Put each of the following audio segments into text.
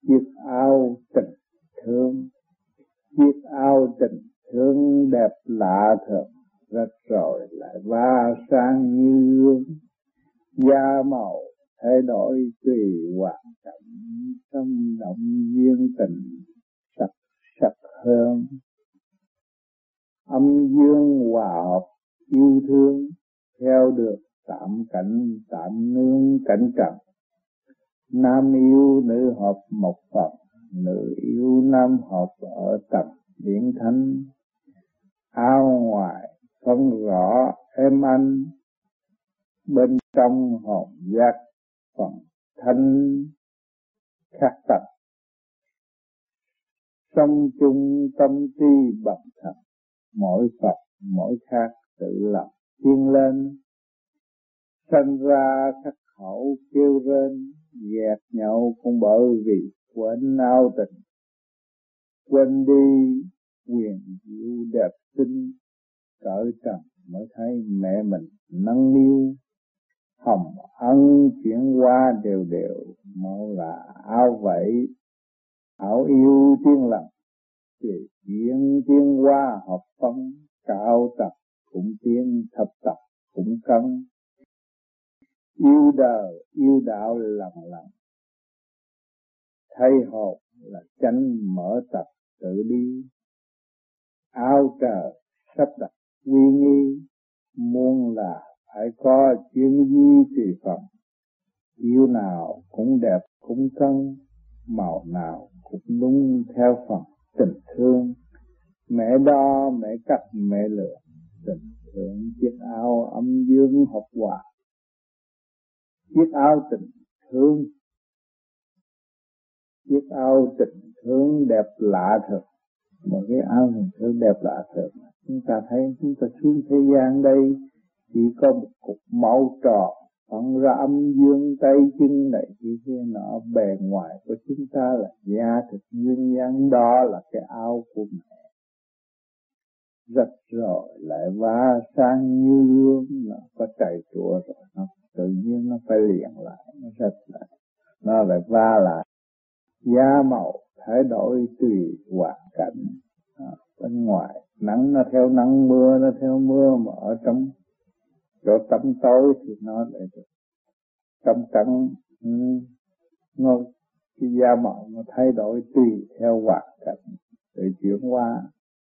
chiếc áo tình thương, chiếc áo tình thương đẹp lạ thường, rách rồi lại va sang như gương, da màu thay đổi tùy hoàn cảnh, tâm động duyên tình sắc sắc hơn. Âm dương hòa hợp yêu thương, theo được tạm cảnh tạm nương cảnh trần. Nam yêu nữ hợp một phần, nữ yêu nam hợp ở tầng điển thánh. Áo ngoài phân rõ em anh, bên trong hồn giác phần thanh khác tầng. Sống chung tâm trí bằng thật, mỗi Phật mỗi khác tự lập tiến lên. Sanh ra khắc khẩu kêu rên, ghét nhau cũng bởi vì quên áo tình. Quên đi quyền diệu đẹp xinh, cởi trần mới thấy mẹ mình nâng niu. Hồng ân chuyển qua đều đều, mau là áo vậy áo yêu tiên lặng. Tùy duyên tiên hoa hợp phân, cao tập cũng tiên thập tập cũng cân. Yêu đời yêu đạo lần lần, thay hồn là chánh mở tập tự đi. Áo trời sắp đặt quy nghi, muôn là phải có chuyên di tùy phần. Yêu nào cũng đẹp cũng cân, màu nào cũng đúng theo phần tình thương. Mẹ đo mẹ cắt mẹ lựa, tình thương chiếc áo âm dương hợp hòa. Chiếc áo tình thương, chiếc áo tình thương đẹp lạ thường. Một cái áo tình thương đẹp lạ thường. Chúng ta thấy chúng ta xuống thế gian đây chỉ có một cục màu tròn, phân ra âm dương tay chân này kia nọ. Bề ngoài của chúng ta là da thịt nguyên nhân, đó là cái áo của mẹ. Rách rồi lại va sang như gương, nó có trầy trụa rồi nó tự nhiên nó phải liền lại, nó rách lại, nó lại va lại. Da màu thay đổi tùy hoàn cảnh. Bên ngoài nắng nó theo nắng, mưa nó theo mưa, mà ở trong chỗ tăm tối thì nó lại trong trắng. Nó cái da màu nó thay đổi tùy theo hoàn cảnh để chuyển qua.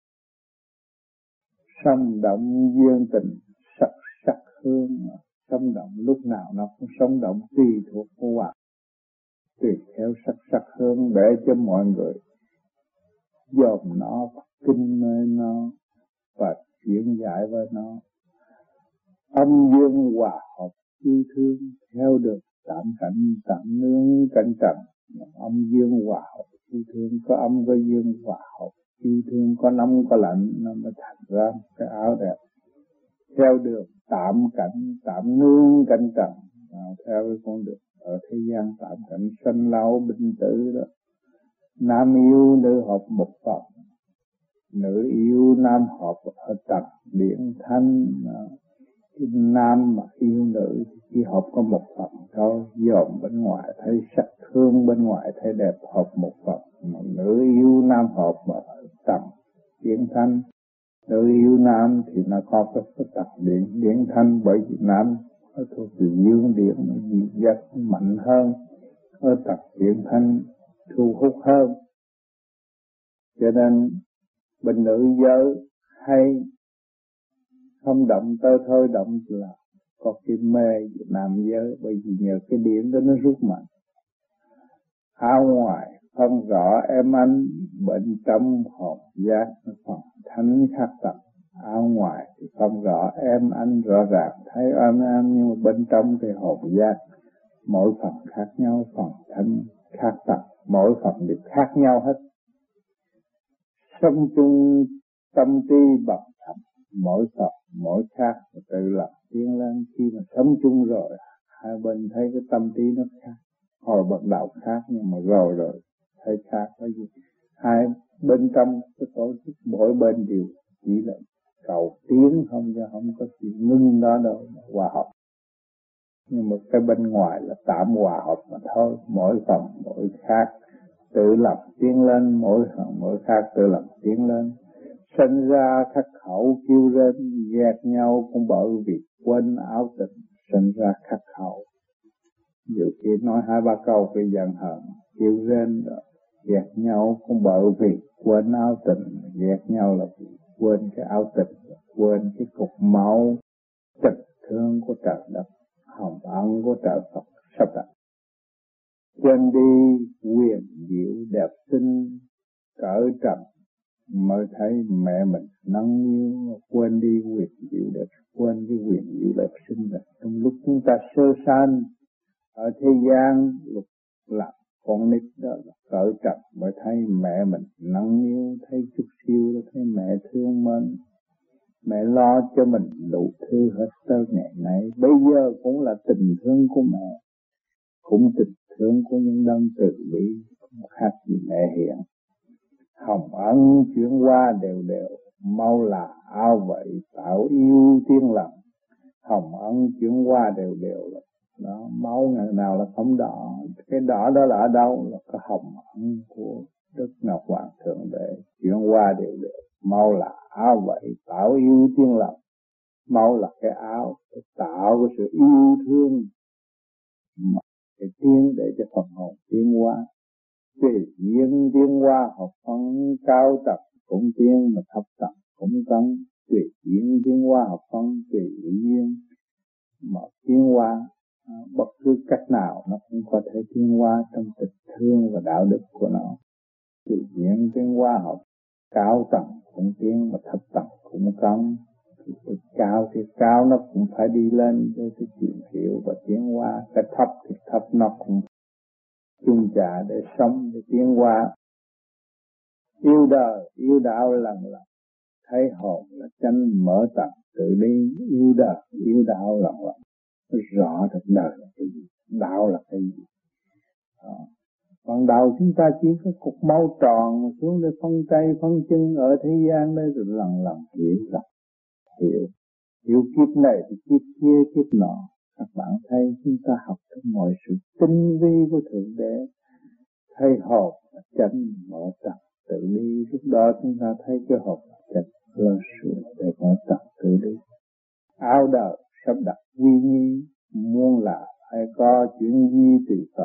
Sống động duyên tình sắc sắc hương, sống động lúc nào nó cũng sống động tùy thuộc của hoàn, tùy theo sắc sắc hương để cho mọi người dòm nó và kinh mê nó và chuyển giải với nó. Âm dương hòa hợp yêu thương, theo được tạm cảnh tạm nương cảnh trần. Âm dương hòa hợp yêu thương, có âm có dương hòa hợp yêu thương, có nóng có lạnh, nó mới thành ra cái áo đẹp. Theo được tạm cảnh tạm nương cảnh trần, theo cái con đường ở thế gian tạm cảnh sanh lão bệnh tử đó. Nam yêu nữ hợp một phần, nữ yêu nam hợp ở tầng điển thanh. Nam mà yêu nữ thì chỉ hợp có một phần thôi, dòm bên ngoài thấy sắc thương, bên ngoài thấy đẹp hợp một phần. Mà nữ yêu nam hợp ở tầng điển thanh. Nữ yêu nam thì nó có cái tầng điển thanh, bởi vì nam nó thuộc về dương điển, nó dị giác mạnh hơn, ở tầng điển thanh thu hút hơn. Cho nên bên nữ giới hay không động tơ thôi động là có cái mê nam giới, bởi vì nhờ cái điển đó nó rút mạnh. Áo ngoài phân rõ em anh, bên trong hồn giác nó phần thánh khác tầng. Áo ngoài thì phân rõ em anh rõ ràng thấy em anh, nhưng mà bên trong thì hồn giác mỗi phần khác nhau, phần thánh khác tầng, mỗi phần đều khác nhau hết. Sống chung tâm trí bằng thật, mỗi Phật mỗi khác tự lập tiến lên. Khi mà sống chung rồi hai bên thấy cái tâm trí nó khác, hồi bắt đầu khác nhưng mà rồi thấy khác. Bởi vì hai bên trong cái tổ chức mỗi bên đều chỉ là cầu tiến không, chứ không có sự ngưng đó đâu, hòa hợp. Nhưng mà cái bên ngoài là tạm hòa hợp mà thôi, mỗi phần mỗi khác, tự lập tiến lên, mỗi khác tự lập tiến lên. Sinh ra khắc khẩu kêu rên, ghét nhau cũng bởi vì quên áo tình. Sinh ra khắc khẩu, nhiều khi nói 2-3 câu cái giận hờn, kêu rên rồi. Ghét nhau cũng bởi vì quên áo tình. Ghét nhau là vì quên cái áo tình, quên cái cục máu tình thương của trời đất, hồng ân của trời Phật sắp đặt. Quên đi quyền diệu đẹp xinh cỡ trần, mới thấy mẹ mình nâng niu. Quên đi quyền diệu đẹp, quên cái quyền diệu đẹp xinh đẹp trong lúc chúng ta sơ sanh ở thế gian, lúc là con nít đó là cỡ trần, mới thấy mẹ mình nâng niu, thấy chút xíu đó thấy mẹ thương mình. Mẹ lo cho mình đủ thứ hết tới ngày nay. Bây giờ cũng là tình thương của mẹ, cũng tình thương của những đấng từ bi, không khác gì mẹ hiện. Hồng ân chuyển qua đều đều, mau là áo vậy tạo yêu tiên lòng. Hồng ân chuyển qua đều đều là đó, máu ngày nào là không đỏ. Cái đỏ đó là ở đâu? Là cái hồng ân của Đức Ngọc Hoàng Thượng Đế chuyển qua đều đều. Máu là áo vậy tạo yêu tiên lòng. Máu là cái áo để tạo cái sự yêu thương, để tiến để cho phần hồn tiến hóa. Tùy duyên tiến hóa học phân cao tầng cũng tiến, mà thấp tầng cũng tăng. Tùy duyên tiến hóa học phân, tùy duyên mà tiến hóa. Bất cứ cách nào nó cũng có thể tiến hóa trong tình thương và đạo đức của nó. Tùy duyên tiến hóa học cao tầng cũng tiến, mà thấp tầng cũng tăng. Cái cao thì cao nó cũng phải đi lên để tìm hiểu và tiến hóa. Cái thấp thì thấp nó cũng chung trả để sống, để tiến hóa. Yêu đời, yêu đạo lần lần, thấy hồn là chân mở tầng tự đi. Yêu đời, yêu đạo lần lần, rõ được đời là cái gì, đạo là cái gì. Còn đạo chúng ta chỉ có cục máu tròn xuống để phân tay phân chân ở thế gian đây, rồi lần lần hiểu ra. Hiểu kiếp này thì kiếp kia kiếp nọ. Các bạn thấy chúng ta học trong mọi sự tinh vi của Thượng Đế, thấy hồn là chân mở tầng tự đi. Lúc đó chúng ta thấy cái hồn là chân lơ sự để mở tầng tự đi. Áo đời sắp đặt quy nghi, muôn là hay có chuyện di tùy Phật.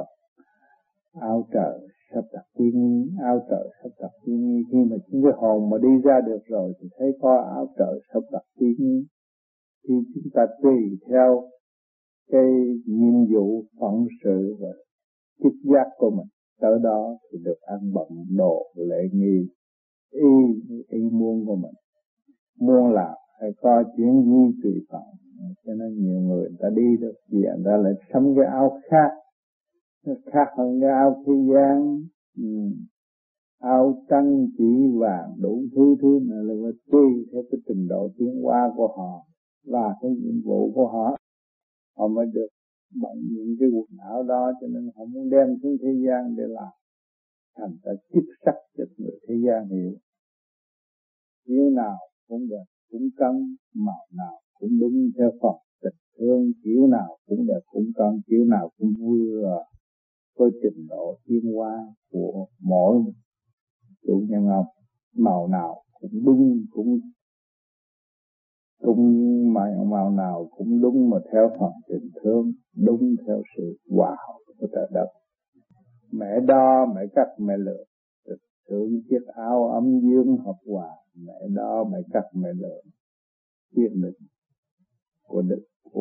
Áo trời sắp đặt quy nghi, áo trời sắp đặt quy nghi. Khi mà chúng cái hồn mà đi ra được rồi thì thấy có áo trời sắp đặt quy nghi. Thì chúng ta tùy theo cái nhiệm vụ phận sự và chức giác của mình, tới đó thì được ăn bận đồ lễ nghi ý muốn của mình. Muốn là phải có chuyện gì tùy phận. Cho nên nhiều người ta đi được gì người ta lại sắm cái áo khác, nó khác hơn cái áo thế gian. Áo trắng chỉ vàng đủ thứ này là tùy theo cái trình độ tiến hóa của họ và cái nhiệm vụ của họ, họ mới được bận những cái quần áo đó. Cho nên họ muốn đem xuống thế gian để làm, thành ra chức sắc cho người thế gian hiểu. Kiểu nào cũng đẹp, cũng cân, màu nào cũng đúng theo Phật tình thương, kiểu nào cũng đẹp cũng cân, kiểu nào cũng vừa với trình độ tiến hóa của mỗi chủ nhân ông. Màu nào cũng đúng, cũng màu nào cũng đúng mà theo phần tình thương, đúng theo sự hòa hợp của trời đất. Mẹ đo, mẹ cắt, mẹ lựa, thượng chiếc áo ấm dương hợp hòa. Mẹ đo, mẹ cắt, mẹ lựa, quyết định của Đức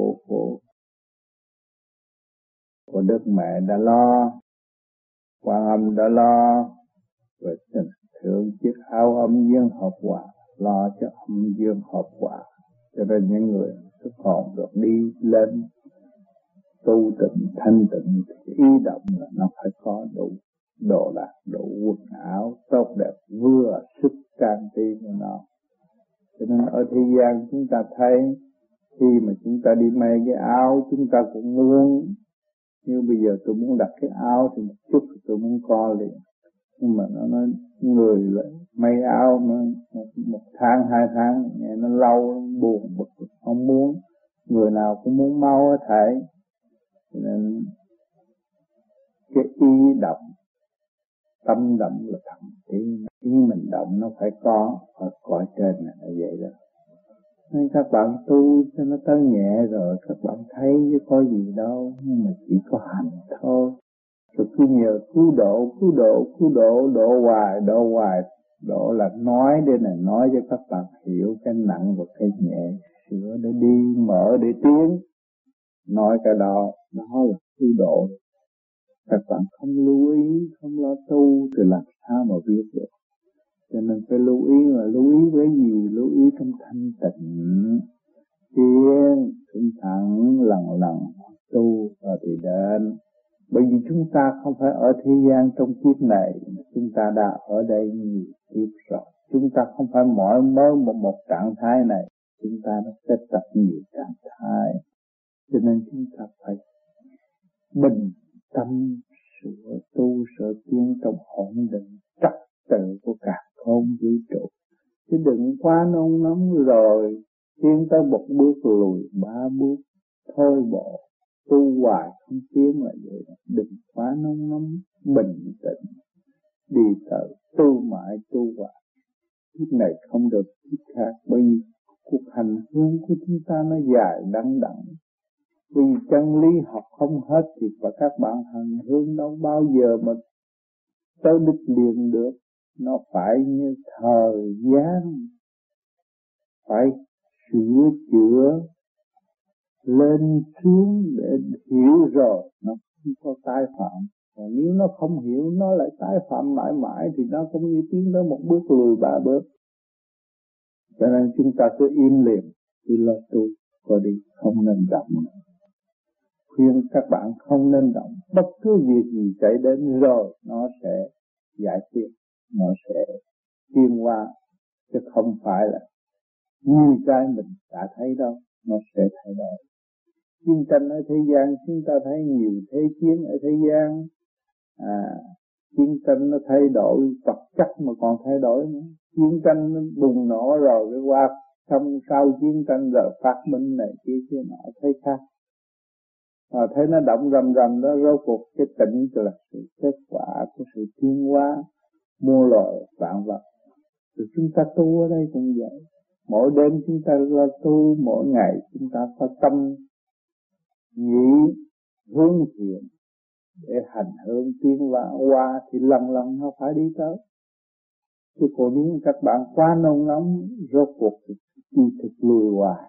của Đức Mẹ đã lo, Quan Âm đã lo, rồi thượng chiếc áo âm dương hợp hòa, lo cho âm dương hợp hòa. Cho nên những người thức hồn được đi lên tu tịnh thanh tịnh, ý động là nó phải có đủ đồ đạc, đủ quần áo tốt đẹp, vừa sức trang trí của nó. Cho nên ở thế gian chúng ta thấy khi mà chúng ta đi may cái áo, chúng ta cũng muốn, như bây giờ tôi muốn đặt cái áo thì một chút tôi muốn co liền. Nhưng mà nó nói người lại may áo mà 1 tháng 2 tháng nghe nó lâu buồn bực không muốn. Người nào cũng muốn mau hết thảy. Cho nên cái ý động Tâm động là thầm ý mình động nó phải có ở cõi trên này là vậy đó. Nên các bạn tu cho nó tới nhẹ rồi các bạn thấy chứ có gì đâu, nhưng mà chỉ có hành thôi. Rồi cứ nhờ cứu độ, độ hoài, độ là nói đây này, nói cho các bạn hiểu cái nặng và cái nhẹ, sửa để đi, mở để tiến. Nói cái đó là cứu độ. Các bạn không lưu ý, không lo tu thì làm sao mà biết được. Cho nên phải lưu ý, mà lưu ý với gì? Lưu ý trong thanh tịnh, tiến, tinh thẳng, lần tu rồi thì đến. Bởi vì chúng ta không phải ở thế gian trong kiếp này, chúng ta đã ở đây nhiều kiếp rồi. Chúng ta không phải mỗi một trạng thái này, chúng ta đã kết tập nhiều trạng thái. Cho nên chúng ta phải bình tâm sửa tu sửa tiến trong ổn định trật tự của cả không vũ trụ, chứ đừng quá nôn nóng rồi tiến tới một bước lùi ba bước, thôi bộ tu hoài không tiến là vậy đó. Đừng quá nôn nóng, bình tĩnh đi tới tu mãi tu hoài. Kiếp này không được kiếp khác, bởi vì cuộc hành hương của chúng ta nó dài đằng đẵng. Vì chân lý học không hết thì các bạn hành hương đâu bao giờ mà tới đích liền được. Nó phải như thời gian, phải sửa chữa lên xuống để hiểu rồi nó không có tái phạm. Còn nếu nó không hiểu, nó lại tái phạm mãi mãi thì nó cũng như tiến tới một bước lùi ba bước. Cho nên chúng ta cứ im lìm, cứ lo tu, có đi, không nên động. Khuyên các bạn không nên động, bất cứ việc gì xảy đến rồi nó sẽ giải quyết, nó sẽ tiến qua, chứ không phải là như cái mình đã thấy đâu, nó sẽ thay đổi. Chiến tranh ở thế gian chúng ta thấy nhiều thế chiến ở thế gian, chiến tranh nó thay đổi vật chất mà còn thay đổi nữa. Chiến tranh nó bùng nổ rồi cái qua xong sau chiến tranh rồi phát minh này kia nọ thấy khác. Thấy nó động rầm đó, rốt cuộc cái tịnh là sự kết quả của sự tiến hóa muôn loài vạn vật. Rồi chúng ta tu ở đây cũng vậy, mỗi đêm chúng ta lo tu, mỗi ngày chúng ta có tâm nghĩ hướng thiện để hành hương tiến hóa thì lần nó phải đi tới. Chứ còn nếu các bạn quá nôn nóng, rốt cuộc thì thực lùi hoài.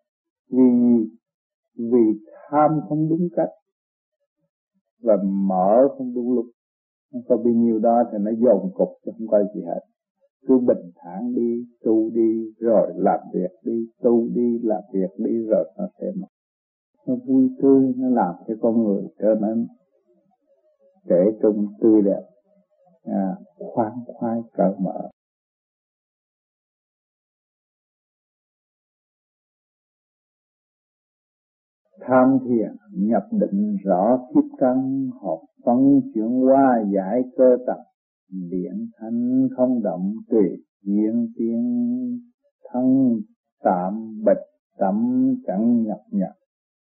Vì tham không đúng cách và mở không đúng lúc, không có bao nhiêu đó thì nó dồn cục chứ không có gì hết. Cứ bình thản đi, tu đi rồi làm việc đi, tu đi làm việc đi rồi nó sẽ mất. Nó vui tươi, nó làm cho con người trở nên trẻ trung tươi đẹp, khoan khoái cởi mở. Tham thiền nhập định rõ kiếp căn, hợp phân chuyển hóa giải cơ tập, điện thanh không động tùy duyên tiên, thân tạm bịch tâm chẳng nhập nhập.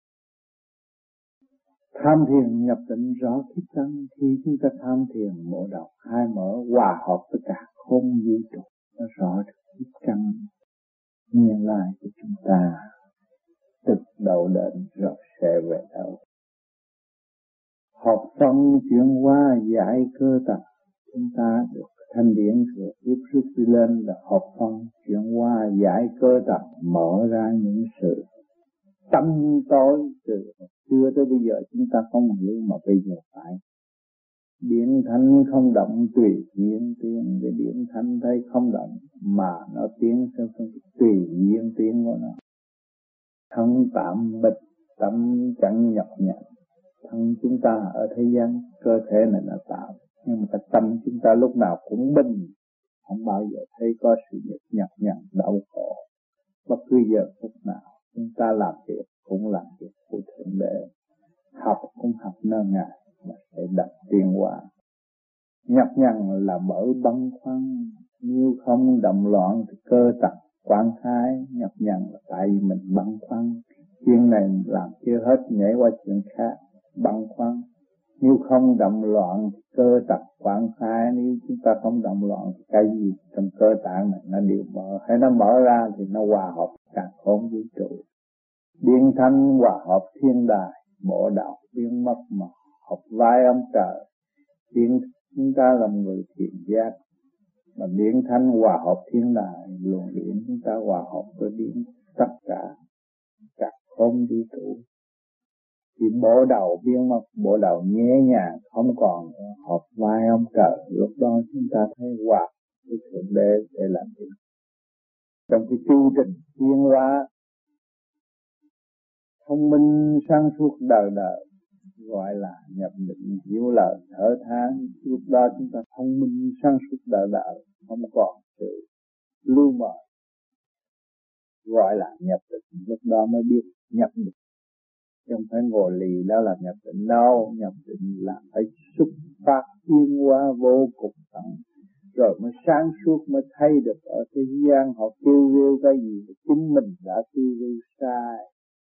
Tham thiền nhập định rõ kiếp căn, khi chúng ta tham thiền mở đầu hai mở hòa hợp với cả không vũ trụ, nó rõ được kiếp căn nguyên lai của chúng ta. Từ đầu đến rồi sẽ về đâu. Hợp phân chuyển hóa giải cơ tập, chúng ta được thanh điển thừa tiếp rút đi lên là hợp phân chuyển hóa giải cơ tập, mở ra những sự tâm tối từ xưa tới bây giờ chúng ta không hiểu, mà bây giờ phải. Điện thanh không động tùy duyên tiến, cái điện thanh thấy không động mà nó tiến theo tùy duyên tiến của nó. Thân tạm bịch tâm chẳng nhập nhận. Thân chúng ta ở thế gian, cơ thể này là tạm, nhưng mà cái tâm chúng ta lúc nào cũng bình, không bao giờ thấy có sự nhập nhận đau khổ. Bất cứ giờ phút nào chúng ta làm việc cũng làm việc của Thượng Đế, học cũng học nơi Ngài mà sẽ đặt tiến hóa. Nhập nhận là bởi băn khoăn, nếu không động loạn thì cơ tập quán thái. Nhập nhận là tại vì mình băn khoăn, chuyện này làm chưa hết nhảy qua chuyện khác, băn khoăn Nếu không động loạn cơ tập quán khai, nếu chúng ta không động loạn thì cái gì trong cơ tạng này nó đều mở, hay nó mở ra thì nó hòa hợp cả khôn vũ trụ. Điện thanh hòa hợp thiên đài, bộ đạo biến mất mà hợp vai ông trời. Điện chúng ta là người thiện giác, mà điện thanh hòa hợp thiên đài, luồng điện chúng ta hòa hợp với điện tất cả các không vũ trụ. Thì bộ đầu biến mất, bộ đầu nhẹ nhàng không còn hợp vai ông trời. Lúc đó chúng ta thấy hòa với thượng đế để làm việc. Trong cái chu trình tiến hóa thông minh sáng suốt đời đời gọi là nhập định hiểu lời thở than. Lúc đó chúng ta thông minh sáng suốt đời đời, không còn sự lưu mờ, gọi là nhập định. Lúc đó mới biết nhập định, không phải ngồi lì đó là nhập định đâu. Nhập định là phải xuất phát tiến hóa vô cùng tận, rồi mới sáng suốt, mới thấy được ở thế gian họ kêu rêu cái gì, chính mình đã kêu rêu sai.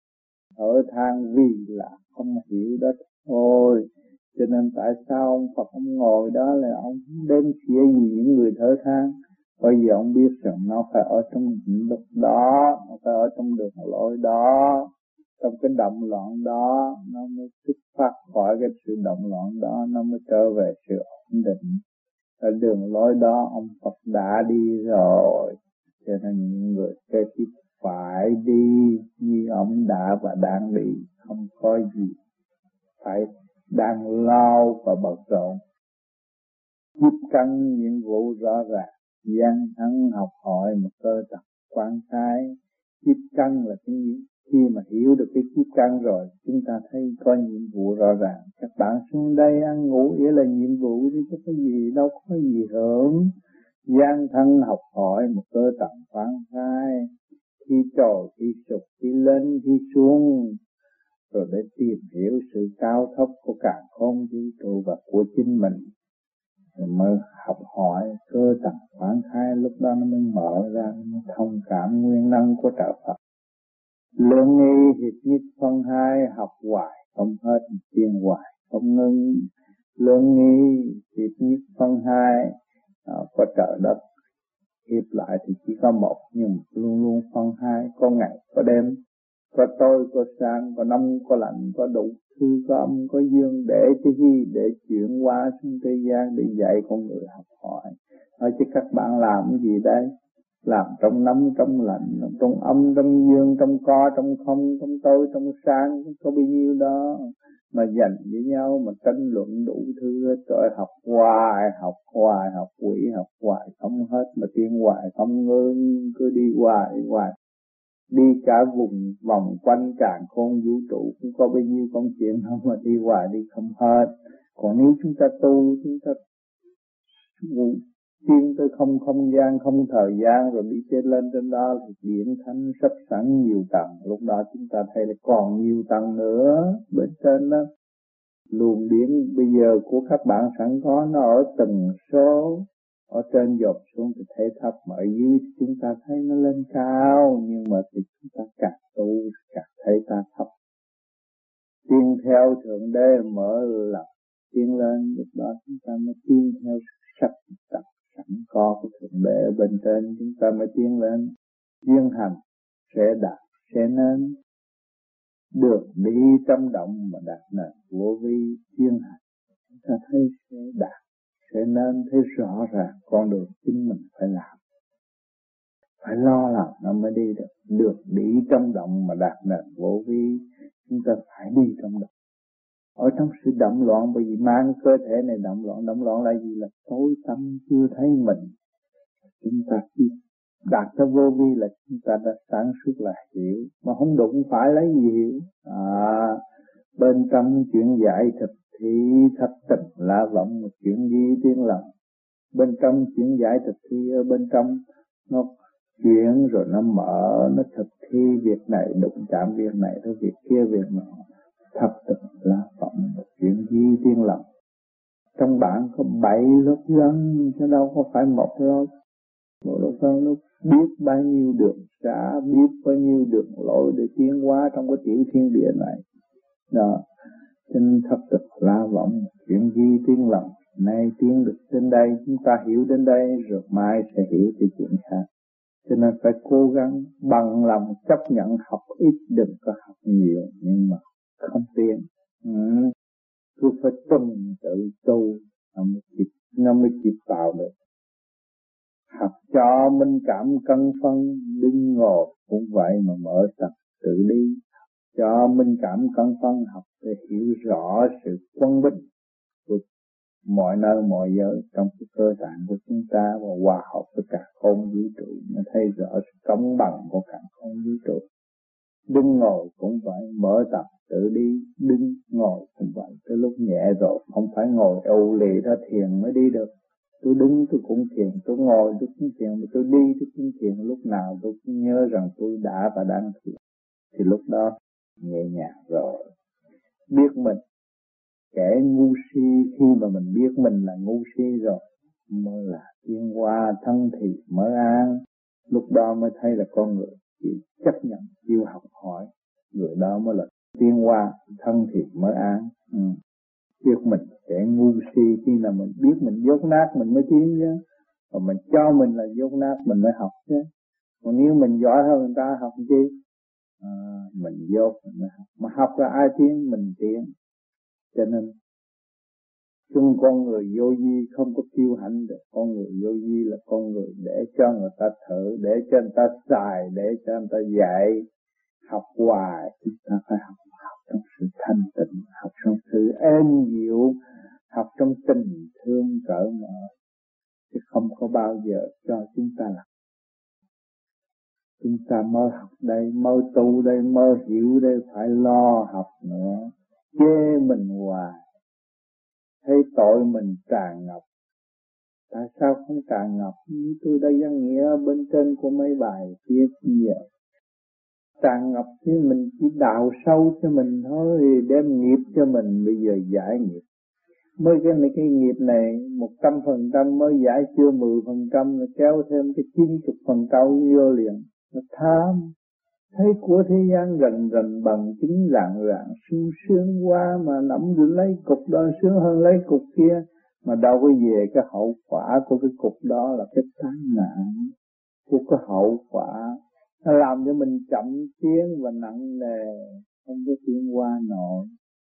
Thở than vì là không hiểu đó thôi. Cho nên tại sao ông Phật ông ngồi đó là ông đếm xỉa gì những người thở than. Bây giờ ông biết rằng nó phải ở trong lúc đó, nó phải ở trong đường lối đó, trong cái động loạn đó nó mới xuất phát khỏi cái sự động loạn đó, nó mới trở về sự ổn định. Ở đường lối đó ông Phật đã đi rồi, cho nên những người kế tiếp phải đi như ông đã và đang đi, không có gì phải đang lao và bận rộn. Tiếp cận nhiệm vụ rõ ràng, gian thắng học hỏi một cơ tập quan thái. Tiếp cận là cái gì? Khi mà hiểu được cái tiếp cận rồi, chúng ta thấy có nhiệm vụ rõ ràng. Các bạn xuống đây ăn ngủ nghĩa là nhiệm vụ, chứ có cái gì đâu có gì hưởng. Gian thân học hỏi một cơ tập quan thái. Khi trồi, khi sụp, khi lên, khi xuống, rồi để tìm hiểu sự cao thấp của càn khôn vũ trụ và của chính mình, rồi mới học hỏi cơ tầng phản khai. Lúc đó nó mới mở ra, nó thông cảm nguyên năng của trợ Phật. Lượng nghi hiệp nhất phân hai, học hoài không hết, tiên hoài không ngưng. Lượng nghi hiệp nhất phân hai, có trợ đất hiệp lại thì chỉ có một, nhưng luôn luôn phân hai, có ngày có đêm, có tối có sáng, có nóng có lạnh, có đủ thứ, có âm có dương, để cái gì? Để chuyển qua xuống thế gian để dạy con người học hỏi. Nói chứ các bạn làm cái gì đây? Làm trong nóng trong lạnh, trong âm trong dương, trong có trong không, trong tối trong sáng, có bao nhiêu đó mà dành với nhau mà tranh luận đủ thứ. Trời, học hoài học quỷ học hoài không hết, mà tiến hoài không ngưng, cứ đi hoài hoài, đi cả vùng vòng quanh càn khôn vũ trụ, cũng có bao nhiêu công chuyện không mà đi hoài đi không hết. Còn nếu chúng ta tu, chúng ta tiến tới không gian, không thời gian, rồi đi lên trên đó thì điện thánh sắp sẵn nhiều tầng. Lúc đó chúng ta thấy là còn nhiều tầng nữa bên trên đó. Luồng điển bây giờ của các bạn sẵn có, nó ở từng số, ở trên dột xuống thì thấy thấp, mà ở dưới thì chúng ta thấy nó lên cao. Nhưng mà thì chúng ta càng tu càng thấy ta thấp. Tiến theo thượng đế mở lòng tiến lên, lúc đó chúng ta mới tiến theo sắc tập sẵn có của thượng đế bên trên, chúng ta mới tiến lên. Duyên hành sẽ đạt sẽ nên, được đi trong động mà đạt nền vô vi. Duyên hành chúng ta thấy sẽ đạt sẽ nên, thấy rõ ràng con đường chính mình phải làm, phải lo làm nó mới đi được. Được đi trong động mà đạt nền vô vi, chúng ta phải đi trong động. Ở trong sự động loạn, bởi vì mang cơ thể này động loạn là gì? Là tối tâm chưa thấy mình. Chúng ta khi đạt tới vô vi là chúng ta đã sáng suốt là hiểu, mà không đụng phải lấy gì hiểu. Bên trong chuyện dạy thực thi thất tình la vọng, một chuyện gì tiếng lòng. Bên trong chuyện giải thực thi, ở bên trong nó chuyển rồi nó mở, nó thực thi việc này, đụng chạm việc này tới việc kia, việc nọ. Thập tình la vọng, một chuyện gì tiếng lòng. Trong bạn có 7 lớp gân, chứ đâu có phải một lớp. Một lớp gân nó biết bao nhiêu đường xã, biết bao nhiêu đường lối để tiến hóa trong cái tiểu thiên địa này. Đó. Xin thật thực la vọng, chuyện ghi tiếng lòng. Nay tiếng được đến đây, chúng ta hiểu đến đây, rồi mai sẽ hiểu cái chuyện khác. Cho nên phải cố gắng bằng lòng chấp nhận học ít, đừng có học nhiều, nhưng mà không tiến. Cứ phải tuần tự tu, nó mới kịp vào được. Học cho minh cảm cân phân, đứng ngồi cũng vậy mà mở tập tự đi. Cho minh cảm cân phân, học để hiểu rõ sự quân bình của mọi nơi mọi giới trong cái cơ tạng của chúng ta và hòa hợp với cả không vũ trụ, nó thấy rõ sự công bằng của cả không vũ trụ. Đứng ngồi cũng vậy, mở tập tự đi, đứng ngồi cũng vậy. Tới lúc nhẹ rồi không phải ngồi âu lì ra thiền mới đi được. Tôi đứng tôi cũng thiền, tôi ngồi tôi cũng thiền, tôi đi tôi cũng thiền. Lúc nào tôi cũng nhớ rằng tôi đã và đang thiền, thì lúc đó nhẹ nhàng rồi. Biết mình, kẻ ngu si khi mà mình biết mình là ngu si rồi mới là tiến hóa, thân thì mới an. Lúc đó mới thấy là con người chỉ chấp nhận chịu học hỏi, người đó mới là tiến hóa, thân thì mới an. Biết mình kẻ ngu si khi nào mình biết mình dốt nát mình mới tiến chứ, còn mình cho mình là dốt nát mình mới học chứ. Còn nếu mình giỏi hơn người ta học chi? Mình dốt mình mới học, mà học là ai tiến? Mình tiến. Cho nên chung con người vô vi không có kiêu hãnh được. Con người vô vi là con người để cho người ta thử, để cho người ta xài, để cho người ta dạy. Học hoài chúng ta phải học trong sự thanh tịnh, học trong sự êm dịu, học trong tình thương cởi mở, chứ không có bao giờ cho chúng ta làm. Chúng ta mới học đây, mới tu đây, mới hiểu đây, phải lo học nữa. Chê mình hoài, thấy tội mình tràn ngập. Tại sao không tràn ngập? Như tôi đã văn nghĩa bên trên của mấy bài viết như vậy. Tràn ngập chứ mình chỉ đào sâu cho mình thôi, đem nghiệp cho mình, bây giờ giải nghiệp. Mới cái nghiệp này 100% mới giải chưa 10%, nó kéo thêm cái 90% vô liền. Nó tham, thấy của thế gian rành rành bằng chứng rạng rạng, sung sướng quá mà nắm giữ lấy cục đó sướng hơn lấy cục kia. Mà đâu có về cái hậu quả của cái cục đó là cái tai nạn của cái hậu quả. Nó làm cho mình chậm tiến và nặng nề, không có tiến qua nổi.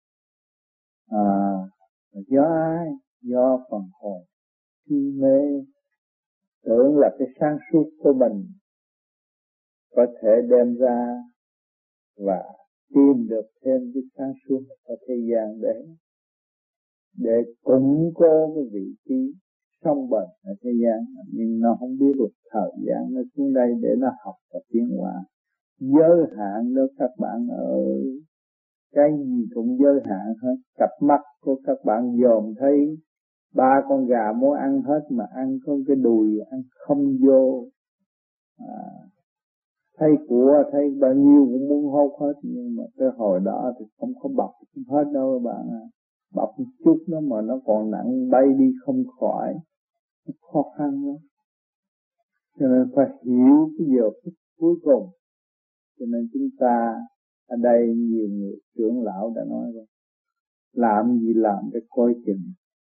Do ai? Do phần hồn si mê, tưởng là cái sáng suốt của mình có thể đem ra và tìm được thêm cái sáng suốt ở thế gian để củng cố cái vị trí sống bền ở thế gian. Nhưng nó không biết được thời gian nó xuống đây để nó học và tiến hóa. Giới hạn đó các bạn ơi, cái gì cũng giới hạn hết. Cặp mắt của các bạn dòm thấy 3 con gà muốn ăn hết mà ăn có cái đùi ăn không vô. Thấy của thấy bao nhiêu cũng muốn hốt hết, nhưng mà cái hồi đó thì không có bọc hết đâu các bạn ạ. Bọc một chút đó mà nó còn nặng, bay đi không khỏi, nó khó khăn lắm. Cho nên phải hiểu cái giờ phút cuối cùng. Cho nên chúng ta ở đây nhiều người trưởng lão đã nói rồi, làm gì làm để coi chừng.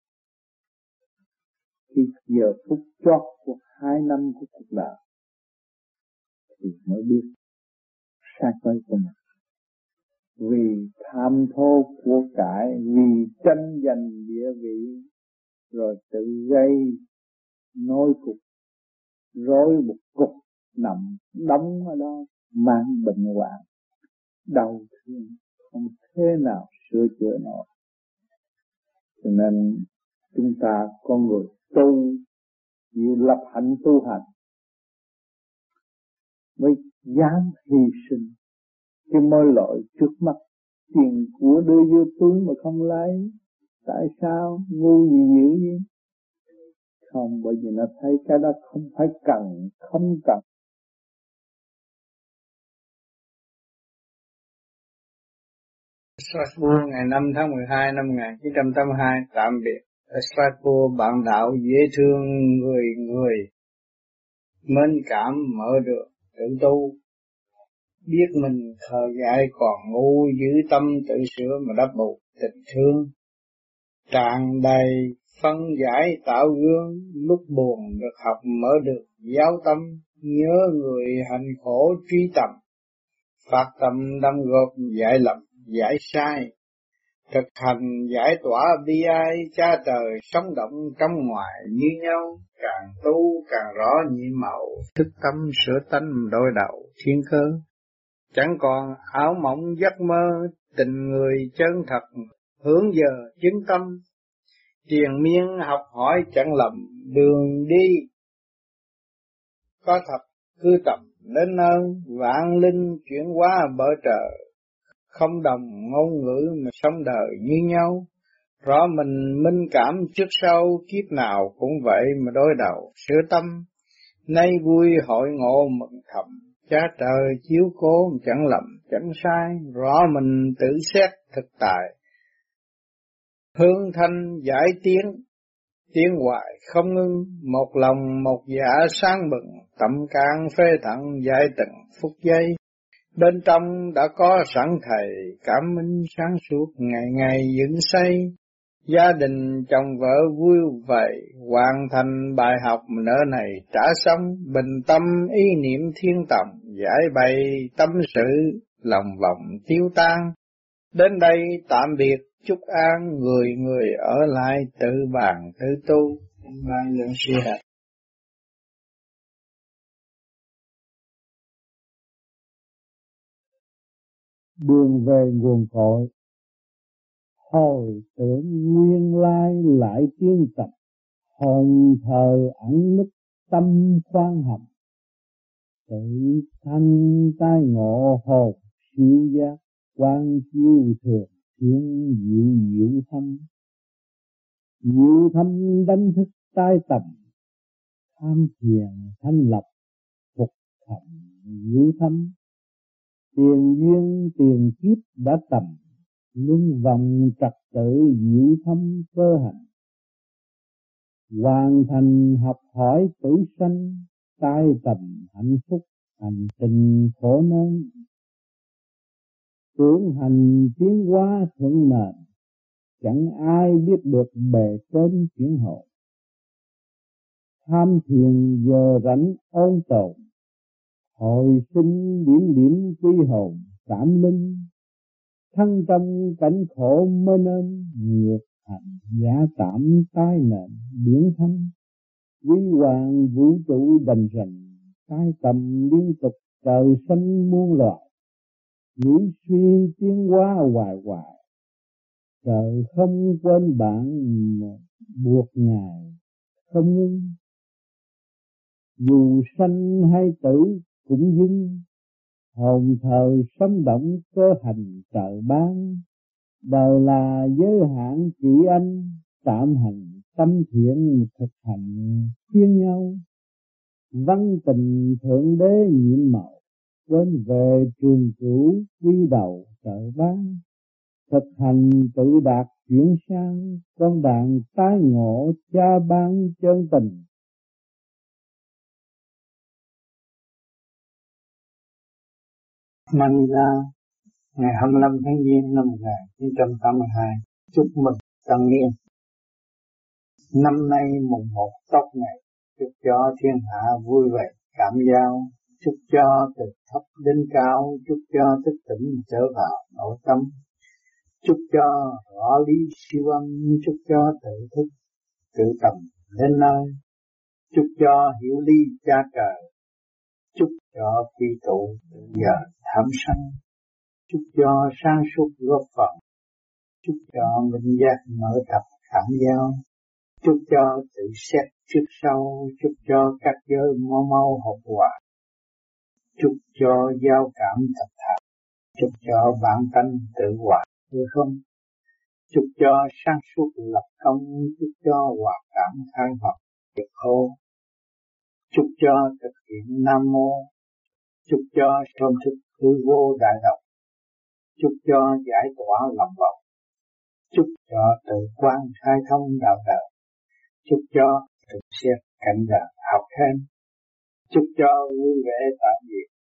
Khi giờ phút chót của 2 năm của cuộc đời thì mới biết sai quay của mình. Vì tham thô của cải, vì tranh giành địa vị, rồi tự gây nối cục, rối một cục nằm đóng ở đó, mang bệnh hoạn, đau thương, không thế nào sửa chữa nổi. Cho nên chúng ta con người tu, chịu lập hạnh tu hành mới dám hy sinh cái mối lợi trước mắt. Tiền của đưa vô túi mà không lấy, tại sao? Ngu gì dữ gì? Không, bởi vì nó thấy cái đó không phải cần, không cần. Strasbourg ngày 5 tháng 12 năm 1982. Tạm biệt. Ở Strasbourg, bạn đạo dễ thương, người mến cảm, mở được, tự tu. biết mình khờ dại còn ngu, giữ tâm tự sửa mà đắp bù tình thương. Tràn đầy phân giải tạo gương, lúc buồn được học mở được giáo tâm, nhớ người hành khổ truy tầm, phát tâm đâm gộp giải lầm giải sai, thực hành giải tỏa bi ai cha trời sống động trong ngoài như nhau, càng tu càng rõ nhị màu, thức tâm sửa tánh đôi đầu thiên cơ, chẳng còn ảo mộng giấc mơ, tình người chân thật hướng giờ chứng tâm, triền miên học hỏi chẳng lầm đường đi, có thật cứ tầm đến nơi, vạn linh chuyển hóa bờ trời, không đồng ngôn ngữ mà sống đời như nhau, rõ mình minh cảm trước sau, kiếp nào cũng vậy mà đối đầu sửa tâm, nay vui hội ngộ mừng thầm, cha trời chiếu cố chẳng lầm chẳng sai, rõ mình tự xét thực tại, hương thanh giải tiếng hoài không ngưng, một lòng một dạ sáng bừng, tâm can phê thận giải từng phút giây, bên trong đã có sẵn thầy cảm minh sáng suốt, ngày ngày dựng xây, gia đình chồng vợ vui vậy, hoàn thành bài học nợ này trả xong, bình tâm ý niệm thiên tầm, giải bày tâm sự lòng vòng tiêu tan. Đến đây tạm biệt, chúc an, người người ở lại tự bàn tự tu. Ban lượng suy hạt. Đường về nguồn cội, hồi tưởng nguyên lai lại tiên tập, hồn thờ ẩn núp tâm khoan hầm, tự thanh tai ngộ hồn siêu giác, quan chiếu thường thiên diệu thâm đánh thức tai tầm, tham thiền thanh lập phục thầm diệu thâm, tiền duyên tiền kiếp đã tầm, luân vòng trật tự diệu thâm cơ hành, hoàn thành học hỏi tử sanh, tai tầm hạnh phúc hành trình khổ nên, tưởng hành tiến hóa thuận nền, chẳng ai biết được bề trên chuyển hồn, tham thiền giờ rảnh ôn tồn, hồi sinh điểm quy hồn cảm linh, thân trong cảnh khổ mơ nên, ngược hành giả tạm tai nền biển thâm, quý hoàng vũ trụ đành rành, tai tầm liên tục trời xanh muôn loài, nghĩ suy tiến hóa hoài hoài, trời không quên bạn buộc ngài không ngưng, dù sanh hay tử cũng dưng, hồn thời sống động cơ hành trời ban, đời là giới hạn chỉ anh, tạm hành tâm thiện thực hành khuyên nhau, văn tình thượng đế nhiệm màu, quên về trường cửu quy đầu trời ban, thực hành tự đạt chuyển sang, con đàn tái ngộ cha ban chân tình. Manila, ngày 25 tháng Giêng năm 1982, chúc mừng tân niên. Năm nay mùng 1 tốt ngày, chúc cho thiên hạ vui vẻ cảm giao, chúc cho từ thấp đến cao, chúc cho thức tỉnh trở vào nội tâm, chúc cho rõ lý siêu âm, chúc cho tự thức tự tầm đến nơi, chúc cho hiểu lý cha trời, chúc cho quy tụ giờ tham sân, chúc cho sáng suốt góp phần, chúc cho minh giác mở tập cảm giao, chúc cho tự xét trước sau, chúc cho các giới mau mau học hòa, chúc cho giao cảm tập thạc, chúc cho bản tánh tự hòa hư không, chúc cho sáng suốt lập công, chúc cho hòa cảm khai hoặc diệt khổ, chúc cho thực hiện Nam Mô, chúc cho sớm thức hư vô đại đồng, chúc cho giải tỏa lòng vọng, chúc cho tự quan khai thông đạo đời, chúc cho thực xét cảnh đời học thêm, chúc cho vui vẻ tạm biệt,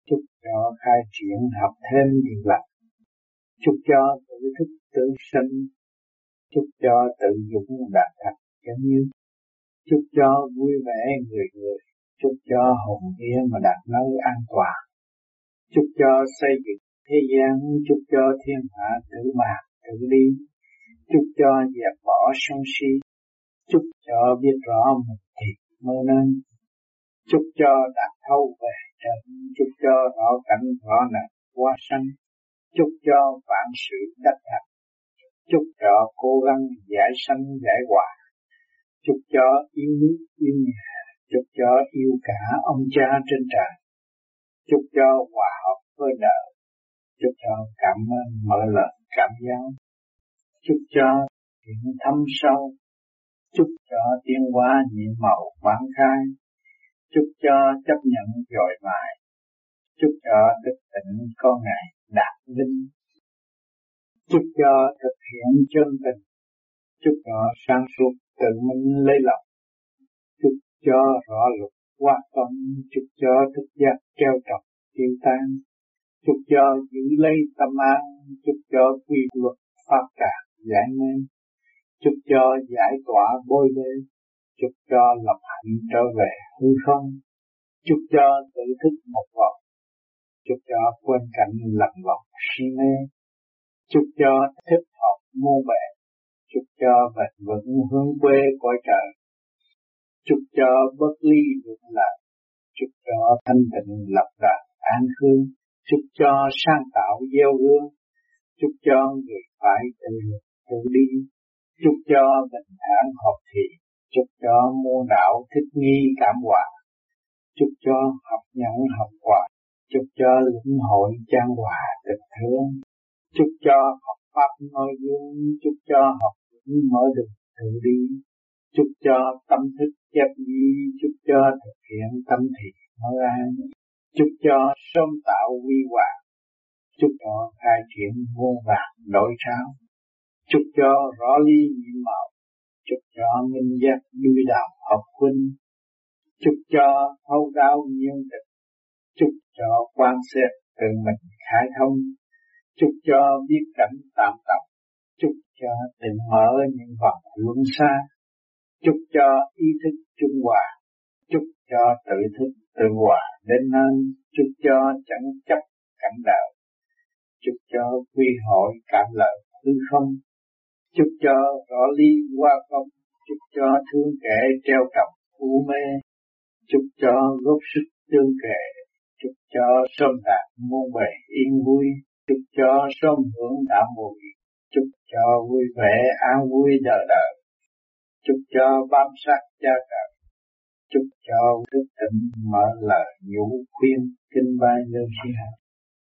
chúc cho khai triển học thêm điều lành, chúc cho tự thức tự sinh, chúc cho tự dũng đạt thành chánh như, chúc cho vui vẻ người người, chúc cho hồn vía mà đạt nơi an toàn, chúc cho xây dựng thế gian, chúc cho thiên hạ tự mạc tự đi, chúc cho dẹp bỏ sân si, chúc cho biết rõ mình thì mơ nên, chúc cho đạt thâu về trần, chúc cho rõ cảnh rõ nền qua sanh, chúc cho vạn sự đắc thành, chúc cho cố gắng giải sanh giải hòa, chúc cho yêu nước yêu nhà, chúc cho yêu cả ông cha trên trời, chúc cho hòa hợp với đời, chúc cho cảm ơn mở lời cảm giáo, chúc cho thiện thâm sâu, chúc cho tiến hóa nhiệm màu quán khai, chúc cho chấp nhận dồi mài, chúc cho thực tịnh có ngày đạt vinh, chúc cho thực hiện chân tình, chúc cho sáng suốt tự mình lấy lòng, chúc cho rõ luật qua công, chúc cho thức giác treo trọc tiêu tan, chúc cho giữ lấy tâm an, chúc cho quy luật pháp tràng giải mê, chúc cho giải tỏa bôi bê, chúc cho lập hạnh trở về hư không, chúc cho tự thức một vòng, chúc cho quên cảnh lầm vòng si mê, chúc cho thích học muôn bề, chúc cho bền vững hướng quê cõi trời, chúc cho bất ly được lợi, chúc cho thanh tịnh lập đàn an hương, chúc cho sáng tạo gieo hương, chúc cho người phải tự đi, chúc cho bình thản hợp thị, chúc cho muôn đạo thích nghi cảm hòa, chúc cho học nhận học hòa, chúc cho lĩnh hội chan hòa tình thương, chúc cho học pháp noi gương, chúc cho học mở đường tự đi, chúc cho tâm thức chấp nhi, chúc cho thực hiện tâm thị mới an, chúc cho sớm tạo quy hoàng, chúc cho khai triển muôn vàng đổi trao, chúc cho rõ ly nhiệm màu, chúc cho minh giác duy đạo học huynh, chúc cho thấu đáo nhiên tịch, chúc cho quan xét tự mình khai thông, chúc cho biết cảnh tạm tập, chúc cho tự mở những vòng luân xa, chúc cho ý thức trung hòa, chúc cho tự thức tự hòa đến nên, chúc cho chẳng chấp cảnh đạo, chúc cho quy hội cảm lợi hư không, chúc cho rõ ly qua công, chúc cho thương kẻ treo trọng u mê, chúc cho góp sức tương kệ, chúc cho sớm đạt muôn bề yên vui, chúc cho sớm hưởng đạo mùi, chúc cho vui vẻ an vui đời đời, chúc cho bám sát cha trời, chúc cho thức tỉnh mở lời nhủ khuyên kinh bài lương sĩ hạt.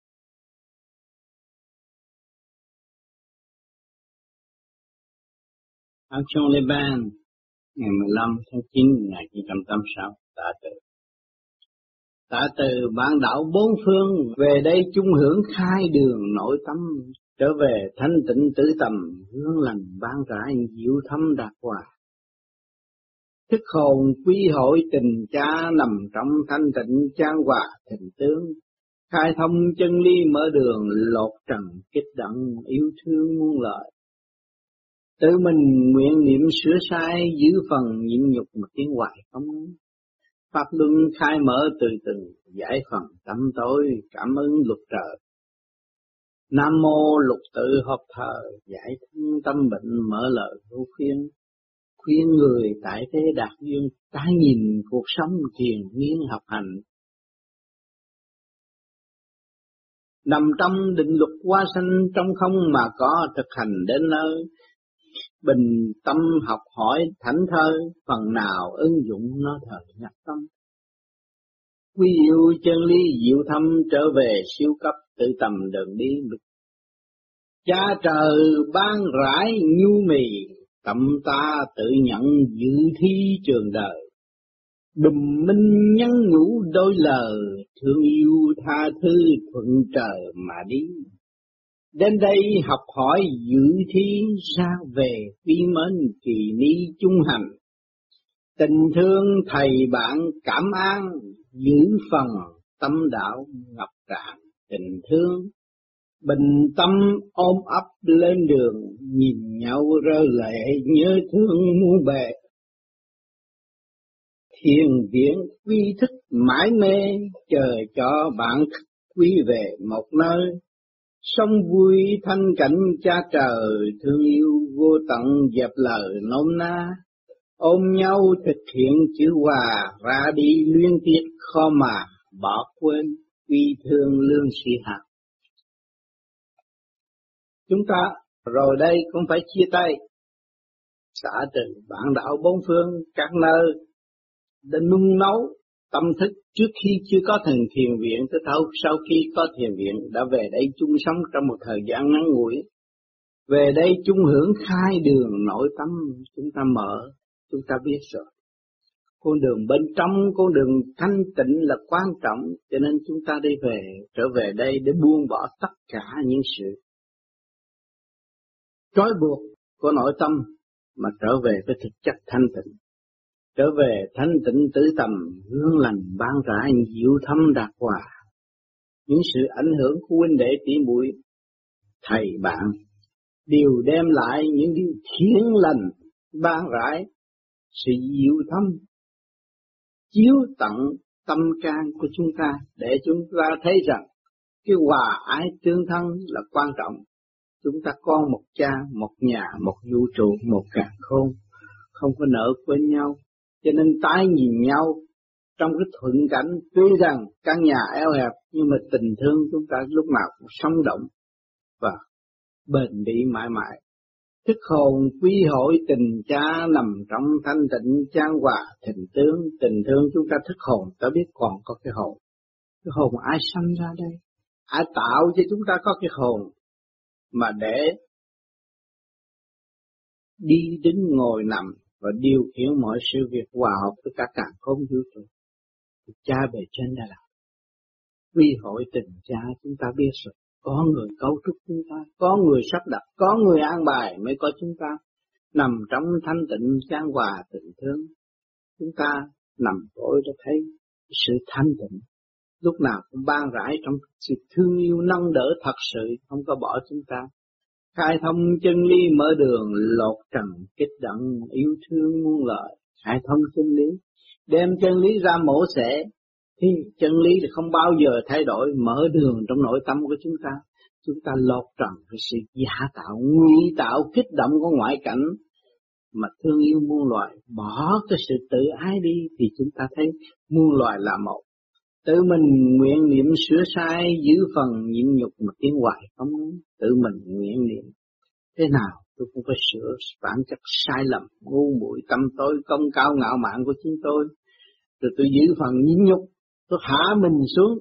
Action Leban ngày 15 tháng 9 1986 tạ từ. Tạ từ bạn đạo bốn phương về đây chung hưởng khai đường nội tâm, trở về thanh tịnh tử tầm hướng lành ban rãi diệu thâm đạt hòa. Thức hồn quy hội tình cha nằm trong thanh tịnh chan hòa thịnh tướng, khai thông chân lý mở đường lột trần kích động yêu thương muôn lời. Tự mình nguyện niệm sửa sai giữ phần nhịn nhục mà tiến hoài không. Pháp luân khai mở từ từ giải phần tâm tối cảm ứng luật trời. Nam mô lục tự hợp thờ giải thông tâm bệnh mở lời hữu khuyên. Khuyên người tại thế đạt duyên tái nhìn cuộc sống thiền nghiên học hành. Nằm trong định luật hóa sanh trong không mà có thực hành đến nơi. Bình tâm học hỏi thảnh thơi, phần nào ứng dụng nó thời nhập tâm. Quy yêu chân lý diệu thâm trở về siêu cấp tự tầm đường đi. Cha trời ban rải nhu mì, tâm ta tự nhận dự thi trường đời. Đùm minh nhắn nhủ đôi lời, thương yêu tha thứ thuận trời mà đi. Đến đây học hỏi dự thi ra về quy mến kỳ ni chung hành. Tình thương thầy bạn cảm an giữ phần tâm đạo ngập tràn tình thương. Bình tâm ôm ấp lên đường, nhìn nhau rơi lệ nhớ thương muôn bề. Thiền viện quy thức mãi mê, chờ cho bạn thức quy về một nơi. Sống vui thanh cảnh cha trời, thương yêu vô tận dẹp lời nôm na. Ôm nhau thực hiện chữ hòa, ra đi luyến tiếc khó mà bỏ quên quy thương lương sĩ hạt. Chúng ta rồi đây cũng phải chia tay, xả trừ bạn đạo bốn phương các nơi để nung nấu tâm thức trước khi chưa có thành thiền viện, tới sau khi có thiền viện đã về đây chung sống trong một thời gian ngắn ngủi. Về đây chung hưởng khai đường nội tâm chúng ta mở, chúng ta biết rồi. Con đường bên trong, con đường thanh tịnh là quan trọng, cho nên chúng ta đi về, trở về đây để buông bỏ tất cả những sự trói buộc của nội tâm mà trở về với thực chất thanh tịnh. Trở về thanh tịnh tử tầm, hương lành ban rãi, diệu thâm đạt hòa. Những sự ảnh hưởng của huynh đệ tỷ muội, thầy bạn đều đem lại những điều thiện lành ban rãi, sự diệu thâm chiếu tận tâm can của chúng ta, để chúng ta thấy rằng cái hòa ái tương thân là quan trọng. Chúng ta con một cha, một nhà, một vũ trụ, một càn khôn, không có nỡ quên nhau. Cho nên tái nhìn nhau trong cái thuận cảnh, tuy rằng căn nhà eo hẹp nhưng mà tình thương chúng ta lúc nào cũng sống động và bền bỉ mãi mãi. Thức hồn quy hội tình cha nằm trong thanh tịnh chan hòa tình thương chúng ta thức hồn, ta biết còn có cái hồn. Cái hồn ai sanh ra đây? Ai tạo cho chúng ta có cái hồn mà để đi đứng ngồi nằm và điều khiển mọi sự việc hòa hợp với cả càn khôn vũ trụ. Cha bề trên đã làm. Quy hội tình cha chúng ta biết rồi. Có người cấu trúc chúng ta, có người sắp đặt, có người an bài mới có chúng ta. Nằm trong thanh tịnh chan hòa tình thương. Chúng ta nằm tối đã thấy sự thanh tịnh. Lúc nào cũng ban rãi trong sự thương yêu nâng đỡ thật sự, không có bỏ chúng ta. Khai thông chân lý mở đường, lột trần kích động yêu thương muôn lời. Khai thông chân lý, đem chân lý ra mổ xẻ, thì chân lý thì không bao giờ thay đổi, mở đường trong nội tâm của chúng ta. Chúng ta lột trần cái sự giả tạo, ngụy tạo, kích động của ngoại cảnh, mà thương yêu muôn loài, bỏ cái sự tự ái đi, thì chúng ta thấy muôn loài là một. Tự mình nguyện niệm sửa sai, giữ phần nhịn nhục mà tiến hoài không. Tự mình nguyện niệm thế nào tôi cũng phải sửa bản chất sai lầm, ngu muội tâm tối, công cao ngạo mạn của chính tôi. Rồi tôi giữ phần nhịn nhục, tôi hạ mình xuống,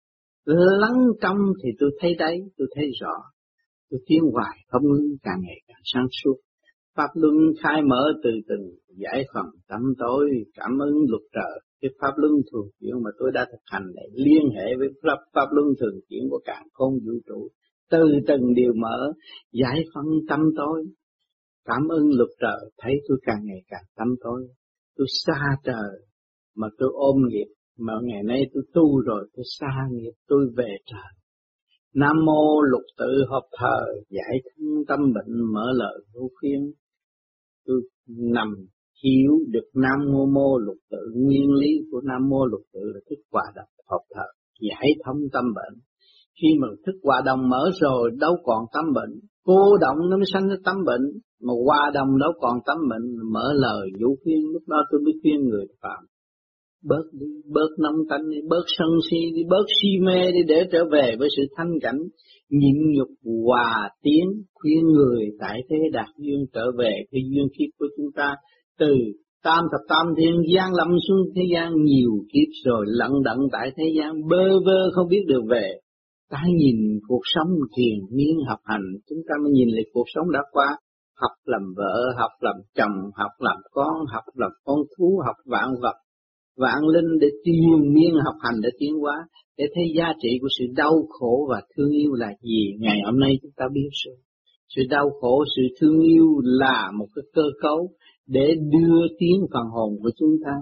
lắng trong thì tôi thấy đấy, tôi thấy rõ. Tôi tiến hoài không ngưng, càng ngày càng sáng suốt. Pháp luân khai mở từ từng, giải phần tâm tối, cảm ứng luật trời. Cái pháp luân thường chuyển mà tôi đã thực hành để liên hệ với pháp luân thường chuyển của càn khôn vũ trụ. Từ từng điều mở, giải phân tâm tối. Cảm ứng luật trời, thấy tôi càng ngày càng tâm tối. Tôi xa trời, mà tôi ôm nghiệp. Mà ngày nay tôi tu rồi, tôi xa nghiệp, tôi về trời. Nam mô lục tự hợp thờ, giải thân tâm bệnh mở lời vô khuyên. Tôi nằm hiểu được Nam mô lục tự, nguyên lý của Nam mô lục tự là thức hòa đồng hợp thờ, giải thông tâm bệnh. Khi mà thức hòa đồng mở rồi đâu còn tâm bệnh, cô động nó mới sanh ra tâm bệnh, mà hòa đồng đâu còn tâm bệnh. Mở lời vũ khuyên, lúc đó tôi mới khuyên người phạm bớt đi, bớt nóng tánh đi, bớt sân si đi, bớt si mê đi, để trở về với sự thanh cảnh, nhịn nhục hòa tiến, khuyên người tại thế đạt duyên trở về cái duyên kiếp của chúng ta. Từ tam thập tam thiên gian lâm xuống thế gian nhiều kiếp rồi, lận đận tại thế gian bơ vơ không biết đường về. Ta nhìn cuộc sống thiền miên học hành, chúng ta mới nhìn lại cuộc sống đã qua. Học làm vợ, học làm chồng, học làm con, học làm con thú, học vạn vật, vạn linh, để triền miên học hành để tiến hóa, để thấy giá trị của sự đau khổ và thương yêu là gì. Ngày hôm nay chúng ta biết rồi, sự đau khổ, sự thương yêu là một cái cơ cấu để đưa tiến phần hồn của chúng ta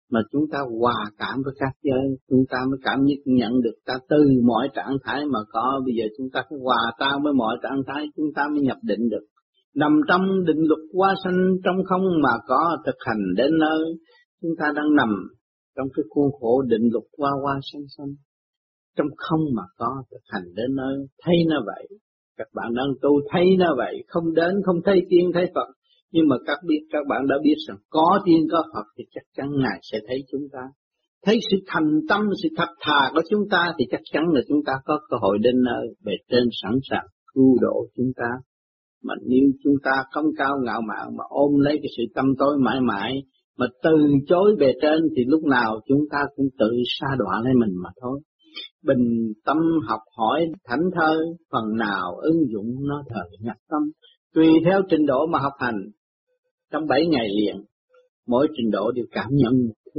mà chúng ta hòa cảm với các giới, chúng ta mới cảm nhận được ta từ mọi trạng thái mà có. Bây giờ chúng ta phải hòa tan với mọi trạng thái, chúng ta mới nhập định được. Nằm trong định luật hóa sanh trong không mà có, thực hành đến nơi chúng ta đang nằm trong cái khuôn khổ định luật hóa sanh trong không mà có, thực hành đến nơi thấy nó vậy. Các bạn đang tu thấy nó vậy, không đến không thấy tiên thấy Phật, nhưng mà các bạn đã biết rằng có tiên có Phật thì chắc chắn Ngài sẽ thấy chúng ta. Thấy sự thành tâm, sự thật thà của chúng ta thì chắc chắn là chúng ta có cơ hội đến nơi bề trên sẵn sàng cứu độ chúng ta. Mà nếu chúng ta không cao ngạo mạn mà ôm lấy cái sự tâm tối mãi mãi, mà từ chối bề trên thì lúc nào chúng ta cũng tự sa đọa lấy mình mà thôi. Bình tâm học hỏi thảnh thơi, phần nào ứng dụng nó thời nhập tâm. Tùy theo trình độ mà học hành, trong 7 ngày liền, mỗi trình độ đều cảm nhận một thứ.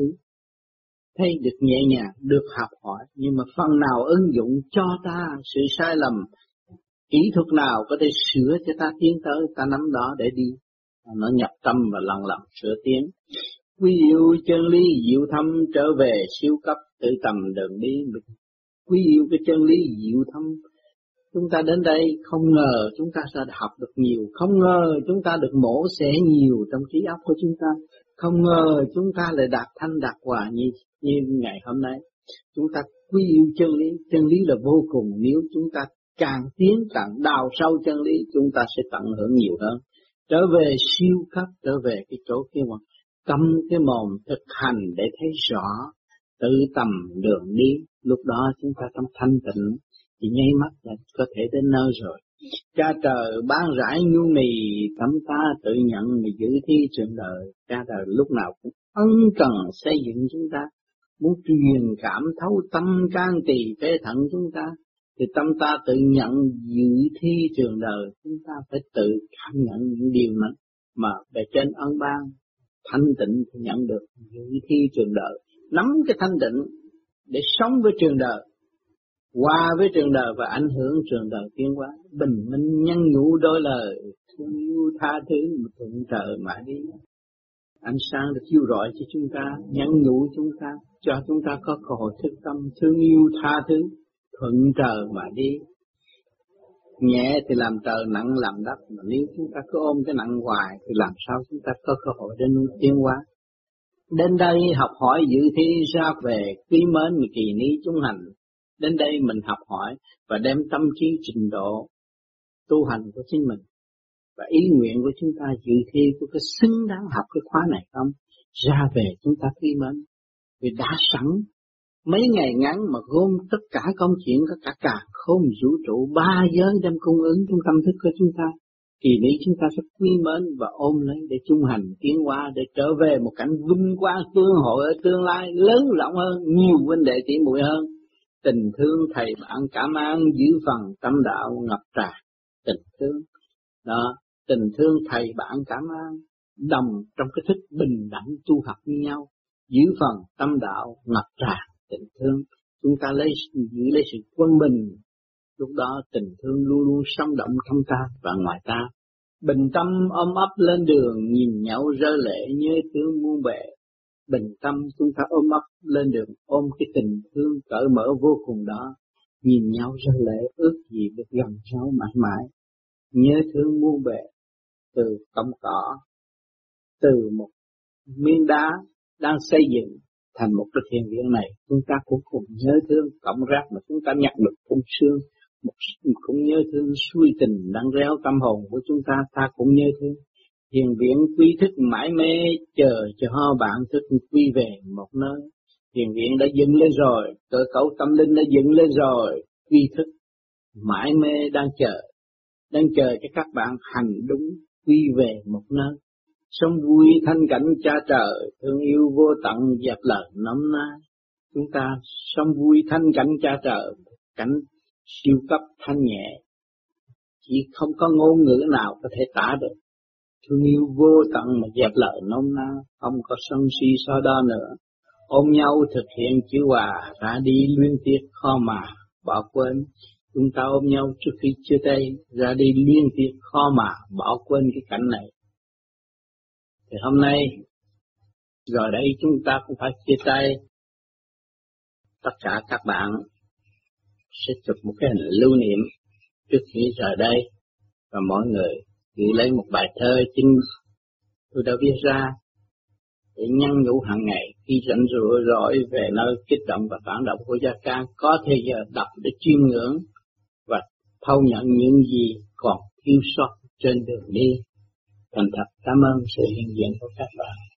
Thấy được nhẹ nhàng, được học hỏi, nhưng mà phần nào ứng dụng cho ta sự sai lầm, kỹ thuật nào có thể sửa cho ta tiến tới, ta nắm đó để đi. Nó nhập tâm và lần lần sửa tiến. Quý yêu chân lý diệu thâm, trở về siêu cấp tự tầm đường đi. Quý yêu cái chân lý diệu thâm. Chúng ta đến đây không ngờ chúng ta sẽ học được nhiều, không ngờ chúng ta được mổ xẻ nhiều trong trí óc của chúng ta, không ngờ chúng ta lại đạt thanh đạt hòa như ngày hôm nay. Chúng ta quý yêu chân lý là vô cùng. Nếu chúng ta càng tiến càng đào sâu chân lý, chúng ta sẽ tận hưởng nhiều hơn. Trở về siêu cấp, trở về cái chỗ kia mà câm cái mồm thực hành để thấy rõ, tự tầm đường đi. Lúc đó chúng ta trong thanh tịnh thì nháy mắt là có thể đến nơi rồi. Cha trời ban rãi nhu mì, tâm ta tự nhận mà giữ thi trường đời. Cha trời lúc nào cũng ân cần xây dựng chúng ta, muốn truyền cảm thấu tâm can tỳ phế thận chúng ta, thì tâm ta tự nhận giữ thi trường đời. Chúng ta phải tự cảm nhận những điều mà bề trên ân ban. Thanh tịnh thì nhận được giữ thi trường đời, nắm cái thanh tịnh để sống với trường đời, hòa với trường đời và ảnh hưởng trường đời tiến hóa. Bình minh nhân nhủ đôi lời, thương yêu tha thứ mà thuận trời mãi đi. Ánh sáng được chiếu rọi cho chúng ta, nhắn nhủ chúng ta, cho chúng ta có cơ hội thức tâm, thương yêu tha thứ, thuận trời mà đi. Nhẹ thì làm trời, nặng làm đất, mà nếu chúng ta cứ ôm cái nặng hoài thì làm sao chúng ta có cơ hội để tiến hóa. Đến đây học hỏi dự thi ra về quý mến mà kỳ ní chúng hành. Đến đây mình học hỏi và đem tâm trí trình độ tu hành của chính mình và ý nguyện của chúng ta dự thi của cái xứng đáng học cái khóa này không, ra về chúng ta quý mến. Vì đã sẵn mấy ngày ngắn mà gom tất cả công chuyện của cả khôn vũ trụ 3 giới đem cung ứng trong tâm thức của chúng ta. Kỳนี้chúng ta sẽ quý mến và ôm lấy để trung hành tiến hóa, để trở về một cảnh vinh quang tương hội ở tương lai lớn rộng hơn, nhiều huynh đệ tỷ muội hơn. Tình thương thầy bạn cảm an giữ phần tâm đạo ngập tràn. Tình thương đó, tình thương thầy bạn cảm an đồng trong cái thức bình đẳng tu học như nhau, giữ phần tâm đạo ngập tràn. Tình thương chúng ta giữ lấy sự quân bình. Lúc đó tình thương luôn luôn sống động trong ta và ngoài ta. Bình tâm ôm ấp lên đường, nhìn nhau rơi lệ nhớ thương muôn bề. Bình tâm chúng ta ôm ấp lên đường, ôm cái tình thương cởi mở vô cùng đó, nhìn nhau rơi lệ, ước gì được gần nhau mãi mãi. Nhớ thương muôn bề, từ cọng cỏ, từ một miếng đá đang xây dựng thành một cái thiền viện này, chúng ta cũng cùng nhớ thương cộng rác mà chúng ta nhặt được khung xương. Cũng nhớ thương suy tình đang réo tâm hồn của chúng ta, ta cũng nhớ thương. Thiền viện quy thức mãi mê, chờ cho bạn thức quy về một nơi. Thiền viện đã dựng lên rồi, cơ cấu tâm linh đã dựng lên rồi, quy thức mãi mê đang chờ cho các bạn hành đúng, quy về một nơi. Sống vui thanh cảnh cha trời, thương yêu vô tận dẹp lời nắm na. Chúng ta sống vui thanh cảnh cha trời, cảnh siêu cấp thanh nhẹ, chỉ không có ngôn ngữ nào có thể tả được. Thương yêu vô tận mà dẹp lời nôm na, không có sân si so đo nữa. Ôm nhau thực hiện chữ hòa, ra đi luyến tiếc khó mà bỏ quên. Chúng ta ôm nhau trước khi chia tay, ra đi luyến tiếc khó mà bỏ quên cái cảnh này. Thì hôm nay Rồi đây chúng ta cũng phải chia tay. Tất cả các bạn sẽ chụp một cái hình lưu niệm trước khi rời đây, và mọi người gửi lấy một bài thơ chính tôi đã viết ra để nhắn nhủ hàng ngày khi rảnh rỗi về nơi kích động và phản động của Gia Can, có thời giờ đọc để chiêm ngưỡng và thâu nhận những gì còn thiếu sót trên đường đi. Thành thật cảm ơn sự hiện diện của các bạn.